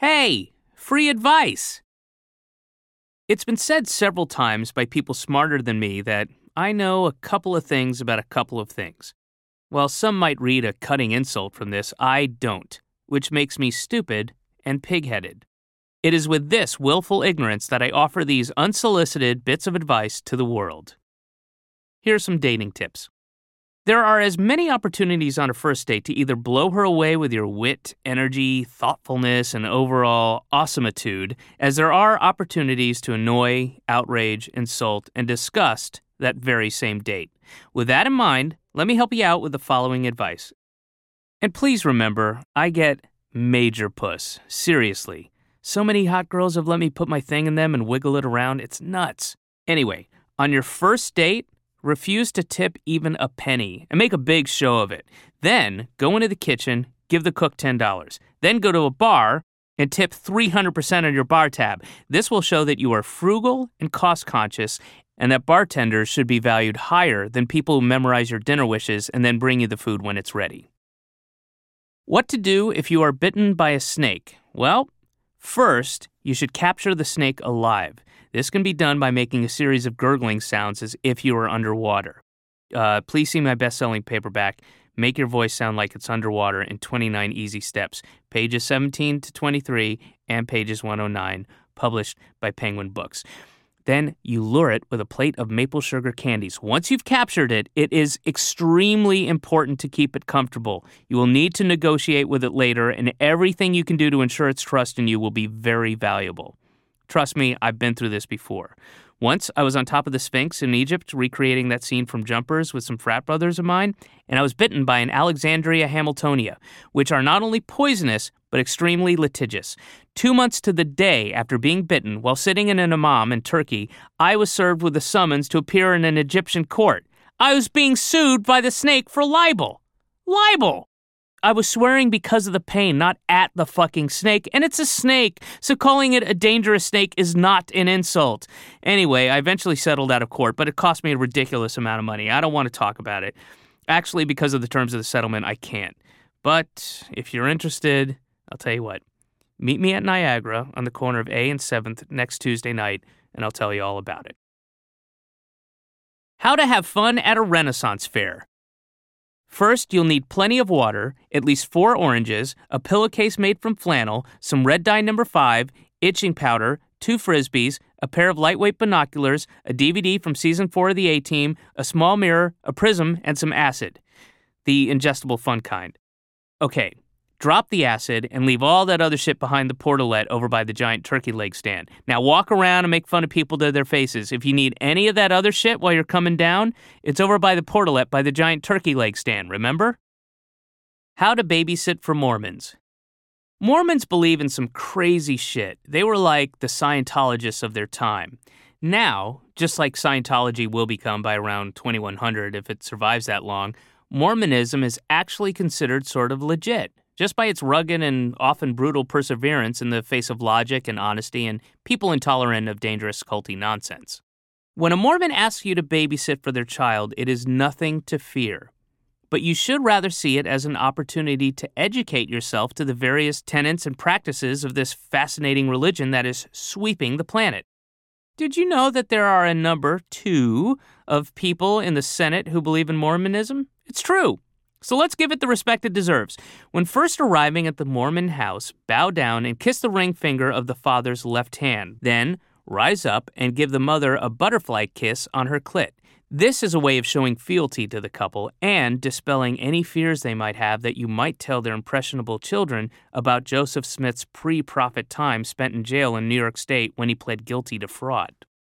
Hey, free advice! It's been said several times by people smarter than me that I know a couple of things about a couple of things. While some might read a cutting insult from this, I don't, which makes me stupid and pig-headed. It is with this willful ignorance that I offer these unsolicited bits of advice to the world. Here are some dating tips. There are as many opportunities on a first date to either blow her away with your wit, energy, thoughtfulness, and overall awesomeitude as there are opportunities to annoy, outrage, insult, and disgust that very same date. With that in mind, let me help you out with the following advice. And please remember, I get major puss. Seriously. So many hot girls have let me put my thing in them and wiggle it around. It's nuts. Anyway, on your first date, refuse to tip even a penny and make a big show of it. Then go into the kitchen, give the cook $10. Then go to a bar and tip 300% on your bar tab. This will show that you are frugal and cost conscious and that bartenders should be valued higher than people who memorize your dinner wishes and then bring you the food when it's ready. What to do if you are bitten by a snake? Well, first, you should capture the snake alive. This can be done by making a series of gurgling sounds as if you were underwater. Please see my best-selling paperback, Make Your Voice Sound Like It's Underwater in 29 Easy Steps, pages 17 to 23 and pages 109, published by Penguin Books. Then you lure it with a plate of maple sugar candies. Once you've captured it, it is extremely important to keep it comfortable. You will need to negotiate with it later, and everything you can do to ensure its trust in you will be very valuable. Trust me, I've been through this before. Once, I was on top of the Sphinx in Egypt recreating that scene from Jumpers with some frat brothers of mine, and I was bitten by an Alexandria hamiltonia, which are not only poisonous, but extremely litigious. 2 months to the day after being bitten, while sitting in an hammam in Turkey, I was served with a summons to appear in an Egyptian court. I was being sued by the snake for libel. Libel! I was swearing because of the pain, not at the fucking snake, and it's a snake, so calling it a dangerous snake is not an insult. Anyway, I eventually settled out of court, but it cost me a ridiculous amount of money. I don't want to talk about it. Actually, because of the terms of the settlement, I can't. But if you're interested, I'll tell you what. Meet me at Niagara on the corner of A and 7th next Tuesday night, and I'll tell you all about it. How to have fun at a Renaissance fair. First, you'll need plenty of water, at least 4 oranges, a pillowcase made from flannel, some red dye number 5, itching powder, 2 Frisbees, a pair of lightweight binoculars, a DVD from Season 4 of the A-Team, a small mirror, a prism, and some acid. The ingestible fun kind. Okay, drop the acid and leave all that other shit behind the portalette over by the giant turkey leg stand. Now walk around and make fun of people to their faces. If you need any of that other shit while you're coming down, it's over by the portalette by the giant turkey leg stand, remember? How to babysit for Mormons. Mormons believe in some crazy shit. They were like the Scientologists of their time. Now, just like Scientology will become by around 2100 if it survives that long, Mormonism is actually considered sort of legit, just by its rugged and often brutal perseverance in the face of logic and honesty and people intolerant of dangerous culty nonsense. When a Mormon asks you to babysit for their child, it is nothing to fear. But you should rather see it as an opportunity to educate yourself to the various tenets and practices of this fascinating religion that is sweeping the planet. Did you know that there are a number, 2, of people in the Senate who believe in Mormonism? It's true. So let's give it the respect it deserves. When first arriving at the Mormon house, bow down and kiss the ring finger of the father's left hand. Then rise up and give the mother a butterfly kiss on her clit. This is a way of showing fealty to the couple and dispelling any fears they might have that you might tell their impressionable children about Joseph Smith's pre-prophet time spent in jail in New York State when he pled guilty to fraud.